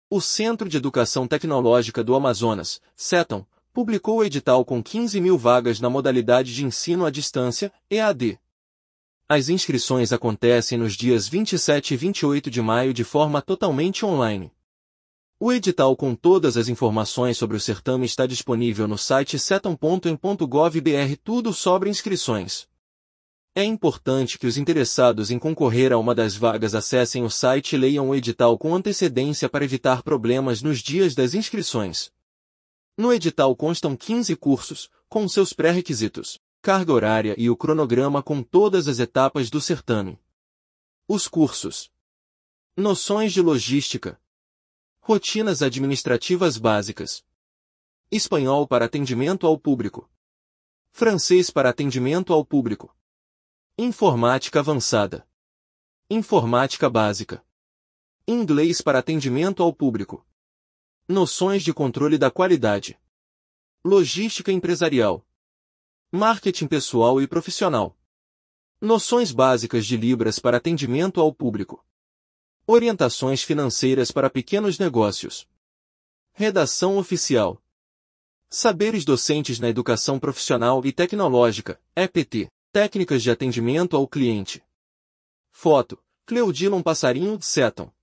O Centro de Educação Tecnológica do Amazonas, CETAM, publicou o edital com 15.000 vagas na modalidade de ensino à distância, EAD. As inscrições acontecem nos dias 27 e 28 de maio de forma totalmente online. O edital com todas as informações sobre o certame está disponível no site cetam.em.gov.br. Tudo sobre inscrições. É importante que os interessados em concorrer a uma das vagas acessem o site e leiam o edital com antecedência para evitar problemas nos dias das inscrições. No edital constam 15 cursos, com seus pré-requisitos, carga horária e o cronograma com todas as etapas do certame. Os cursos: Noções de logística, rotinas administrativas básicas, espanhol para atendimento ao público, francês para atendimento ao público, informática avançada, informática básica, inglês para atendimento ao público, noções de controle da qualidade, logística empresarial, marketing pessoal e profissional, noções básicas de Libras para atendimento ao público, orientações financeiras para pequenos negócios, redação oficial, saberes docentes na educação profissional e tecnológica, EPT, técnicas de atendimento ao cliente. Foto: Cleudilon Passarinho, CETAM.